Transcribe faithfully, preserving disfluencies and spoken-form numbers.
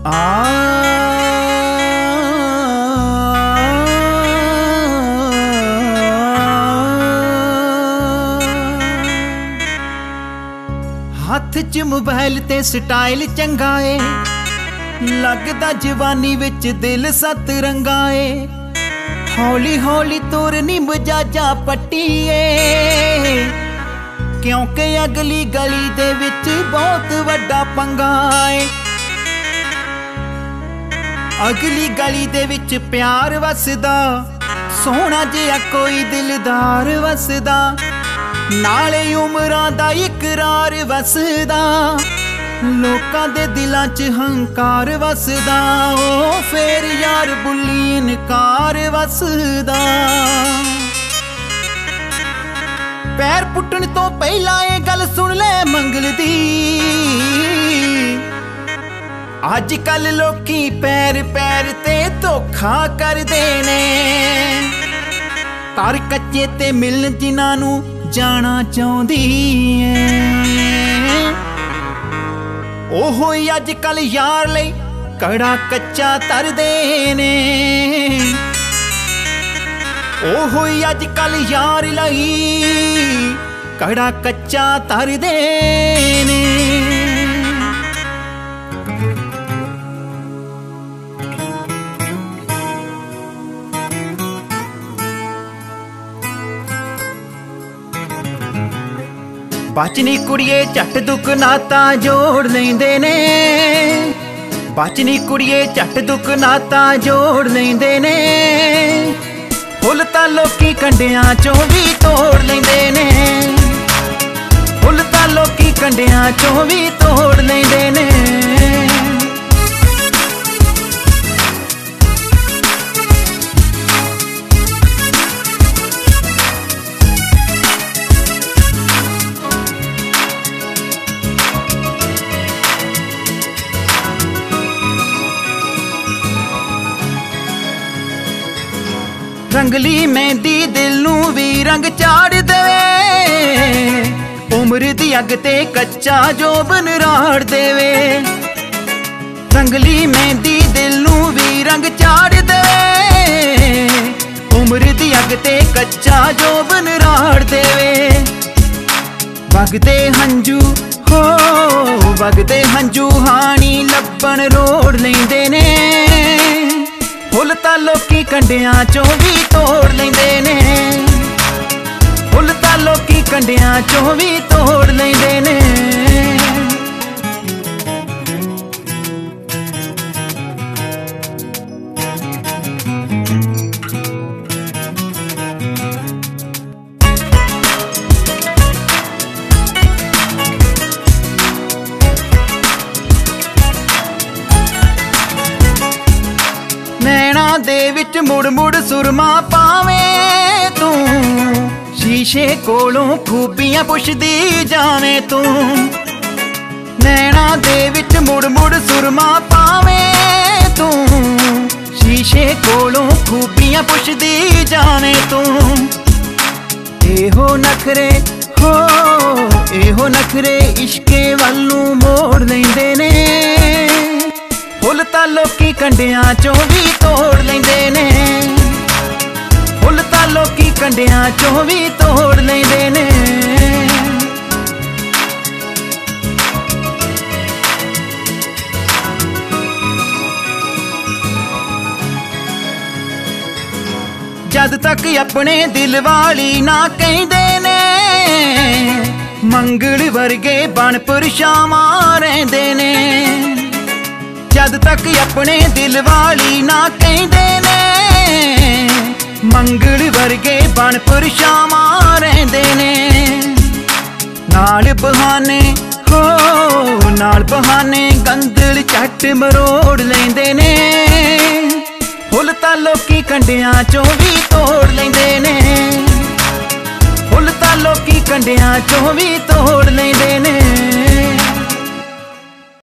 आ हथ च मोबाइल ते स्टाइल चंगा ए लगदा जवानी विच दिल सत रंगा ए हौली हौली तुरनी मजाजा पट्टीए क्योंकि अगली गली दे विच बहुत वड्डा पंगा ए अगली गली दे विच प्यार वसदा सोहना जिहा कोई दिलदार वसदा नाले उमरां दा इकरार वसदा लोकां दे दिलां च हंकार वसदा ओ फेर यार बुल्ली इनकार वसदा पैर पुट्टण तो पहला ये गल सुन ले मंगल दी अज कल लोकी पैर पैर ते धोखा करदे ने तार कच्चे ते मिलन जिन्हां नूं जाना चाहुंदी ऐ ओहो अज कल यार लई कड़ा कच्चा तरदे ने ओहो अज कल यार लई कड़ा कच्चा तरदे ने बचनी कुड़िए झट दुख नाता जोड़ लेंदे ने बचनी कुड़िए झट दुख नाता जोड़ लेंदे ने फुल तां लोकी कंडियां चों भी तोड़ लेंदे ने फुल तां लोकी कंडियां चों भी तोड़ लेंदे ने रंगली मेहंदी दिल नूं भी रंग चाड़ देवे उम्र दी अग ते कच्चा जोबन राड़ देवे रंगली मेहंदी दिल नूं भी रंग चाड़ देवे उम्र दी अग ते कच्चा जोबन राड़ देवे वगदे हंजू हो वगदे हंजू हानी लब्बन रोड़ लेंदे ने फुल तां लोकी कंडियां चों भी तोड़ लेंदे ने फुल तां लोकी कंडियां चों भी तोड़ लेंदे ने नैना दे विच मुड़ मुड़ सुरमा पावें तू शीशे कोलों खूबियां पुछदी जावें तू नैना दे विच मुड़ मुड़ सुरमा पावें तू शीशे कोलों खूबियां पुछदी जावें तू एहो नखरे हो एहो नखरे इश्के वल्लू मोड़ लेंदे ने फुल तां लोकी कंडियां चों भी तोड़ लेंदे ने फुल तां लोकी कंडियां चों भी तोड़ लेंदे ने जद तक अपने दिल वाली ना कहंदे ने मंगल वर्गे बन परछावां रहिंदे ने जद तक अपने दिल वाली ना कहंदे ने मंगल वर्गे बन परछावां रहिंदे ने नाल बहाने हो नाल बहाने गंदल झट मरोड़ लेंदे ने फुल तां लोकी कंडियां चों भी तोड़ लेंदे ने फुल तां लोकी कंडियां चों भी तोड़ लेंदे ने